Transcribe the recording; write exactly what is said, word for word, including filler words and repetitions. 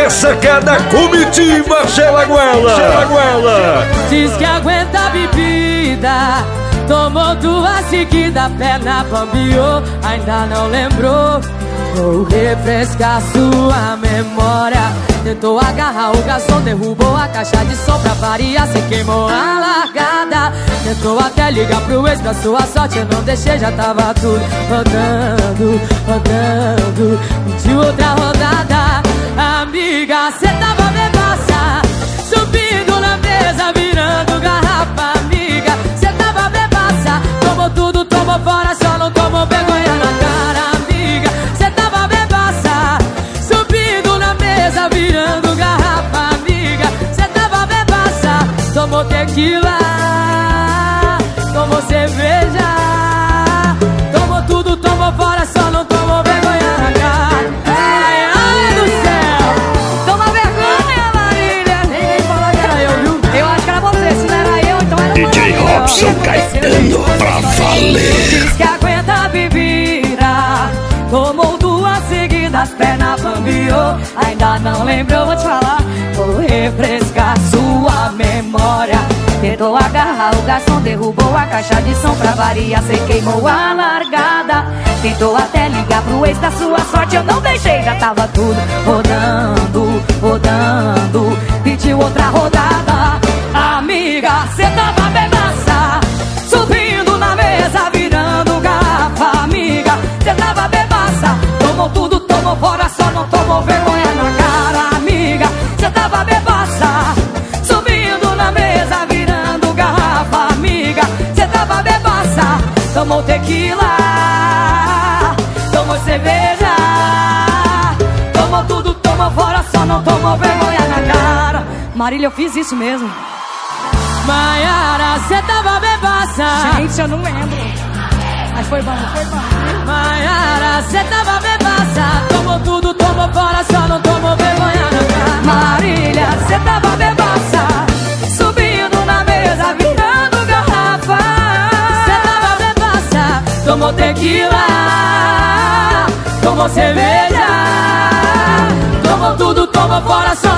ressacada Comiti Marcela Goela. Diz que aguenta a bebida, tomou duas seguidas, perna bambiou, ainda não lembrou. Vou refrescar sua memória. Tentou agarrar o garçom, derrubou a caixa de som pra variar, cê queimou a largada. Tentou até ligar pro ex, pra sua sorte eu não deixei, já tava tudo rodando, rodando. Pediu outra rodada. Amiga, cê tava bebaça, subindo na mesa, virando garrafa. Amiga, cê tava bebaça, tomou tudo, tomou fora, só não tomou vergonha na cara. Amiga, cê tava bebaça, subindo na mesa, virando garrafa. Amiga, cê tava bebaça, tomou tequila, tomou cerveja, tomou tudo, tomou fora, só não tomou vergonha na cara. Ai, ai do céu, toma vergonha, Marília. Ninguém falou que era eu, viu? Eu acho que era você, se não era eu, então era D J Robson Caetano pra valer. Diz que aguenta a bebida, tomou duas seguidas, perna bambiou, ainda não lembrou, vou te falar. Vou refrescar sua memória. Tentou agarrar o garçom, derrubou a caixa de som pra variar, cê queimou a largada. Tentou até ligar pro ex, da sua sorte eu não deixei, já tava tudo rodando, rodando. Pediu outra rodada. Amiga, cê tava bebaça, subindo na mesa, virando garrafa. Amiga, cê tava bebaça, tomou tudo, tomou fora, só não tomou vergonha na cara. Amiga, cê tava bebaça, subindo na mesa, virando garrafa. Amiga, cê tava bebaça, tomou tequila, tomou cerveja, tomou tudo, tomou fora, só não tomou vergonha na cara. Marília, eu fiz isso mesmo. Maiara, cê tava bebaça. Gente, eu não lembro, mas foi bom, foi bom. Maiara, cê tava bebaça, tomou tudo, tomou fora, só não tomou vergonha na cara. Marília, cê tava bebaça, subindo na mesa, virando garrafa. Cê tava bebaça, tomou tequila, tomou cerveja, tomou tudo, tomou fora, só